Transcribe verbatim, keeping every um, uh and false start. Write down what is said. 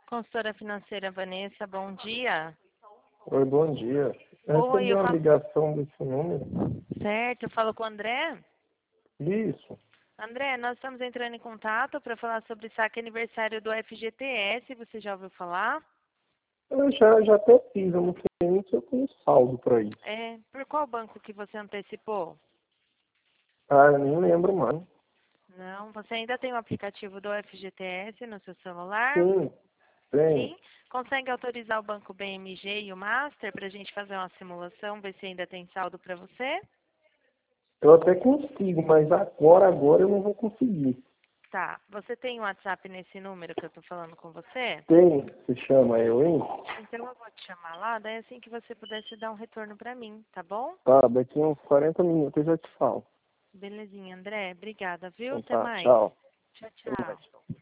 Consultora financeira Vanessa, bom dia. Oi, bom dia. Eu Oi, recebi eu uma falo... ligação desse número. Certo, eu falo com o André. Isso. André, nós estamos entrando em contato para falar sobre o saque aniversário do F G T S. Você já ouviu falar? Eu já, já até fiz, eu não sei nem se eu tenho saldo para isso. É, por qual banco que você antecipou? Ah, eu nem lembro mais. Não, você ainda tem o aplicativo do F G T S no seu celular? Sim, tem. Sim. Consegue autorizar o banco B M G e o Master para a gente fazer uma simulação, ver se ainda tem saldo para você? Eu até consigo, mas agora, agora eu não vou conseguir. Tá. Você tem o WhatsApp nesse número que eu estou falando com você? Tem, se chama eu, hein? Então eu vou te chamar lá, daí assim que você pudesse dar um retorno para mim, tá bom? Tá, daqui uns quarenta minutos eu já te falo. Belezinha, André. Obrigada, viu? Então Até tá, mais. tchau. Tchau, Até tchau. mais.